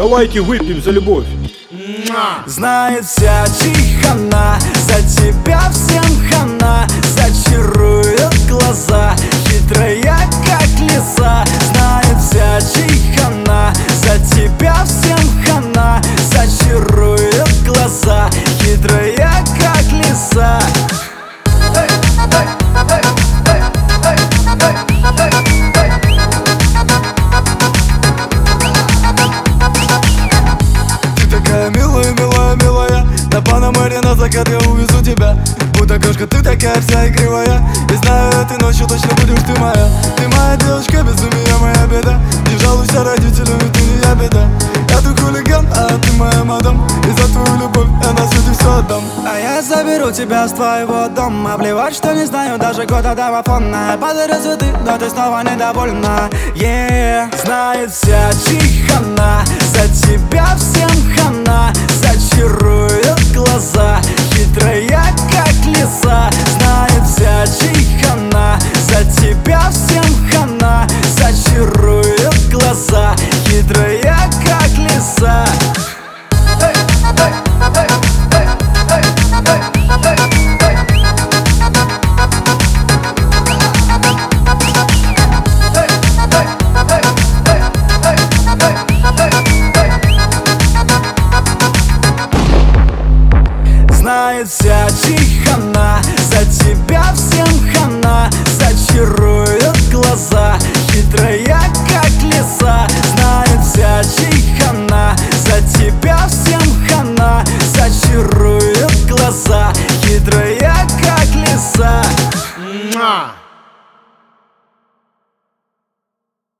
Давайте выпьем за любовь. Знает вся чихана, за тебя всем хана. Зачарует глаза, хитрая как лиса. Знает вся чихана, за тебя всем хана. Зачарует глаза, хитрая как лиса. Милая, на Панамере на закат я увезу тебя. Будто кошка, ты такая вся игривая. И знаю, этой ночью точно будешь ты моя. Ты моя девочка, безумие моя беда. Не жалуйся родителям, ведь ты не я беда. Я тут хулиган, а ты моя мадам. И за твою любовь я на свете все отдам. А я заберу тебя с твоего дома. Плевать, что не знаю даже кода домофона. Подарю цветы, но ты снова недовольна. Знает вся чихана, за тебя всем хана. Зачарует глаза, хитрая как лиса. Знает вся чихана.